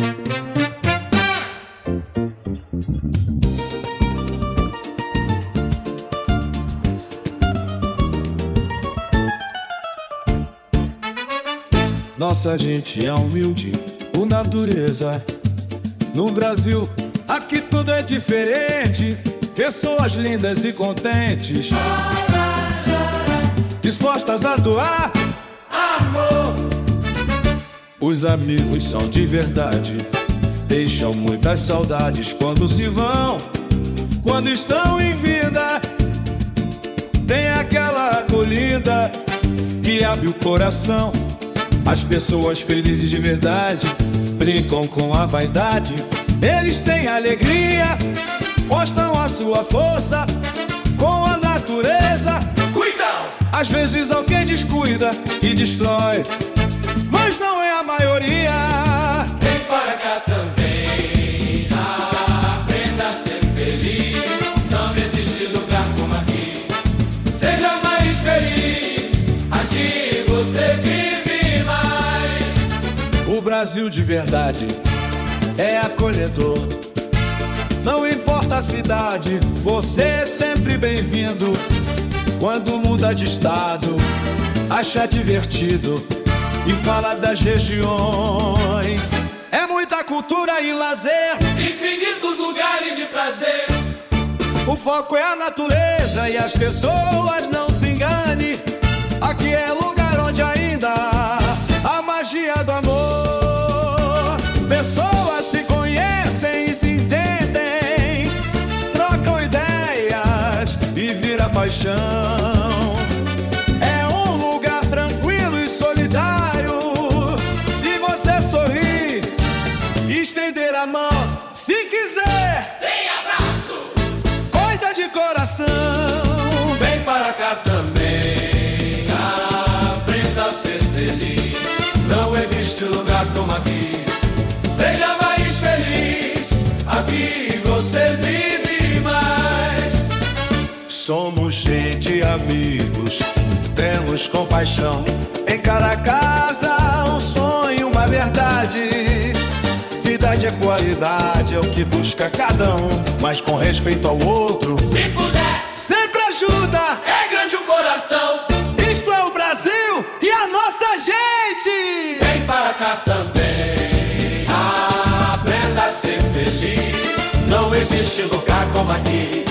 Nossa gente é humilde, por natureza. No Brasil, aqui tudo é diferente. Pessoas lindas e contentes, dispostas a doar amor. Os amigos são de verdade, deixam muitas saudades quando se vão. Quando estão em vida, tem aquela acolhida que abre o coração. As pessoas felizes de verdade brincam com a vaidade. Eles têm alegria, mostram a sua força com a natureza. Cuidam! Às vezes alguém descuida e destrói, mas não é a maioria. Vem para cá também, aprenda a ser feliz. Não existe lugar como aqui. Seja mais feliz, aqui você vive mais. O Brasil de verdade é acolhedor. Não importa a cidade, você é sempre bem-vindo. Quando muda de estado, acha divertido e fala das regiões. É muita cultura e lazer, infinitos lugares de prazer. O foco é a natureza e as pessoas, não se engane. Aqui é lugar onde ainda há magia do amor. Pessoas se conhecem e se entendem, trocam ideias e vira paixão. É um lugar tranquilo e solidário. Se você sorrir e estender a mão, se quiser, tem abraço, coisa de coração. vem para cá também, aprenda a ser feliz. Não existe lugar como aqui. Seja mais feliz, aqui você vive mais. Somos gente, amigos, temos compaixão. Em cada casa um sonho, uma verdade. Verdade é qualidade, é o que busca cada um, mas com respeito ao outro. Se puder, Sempre ajuda. é grande o coração. Isto é o Brasil e a nossa gente. Vem para cá também, aprenda a ser feliz. Não existe lugar como aqui.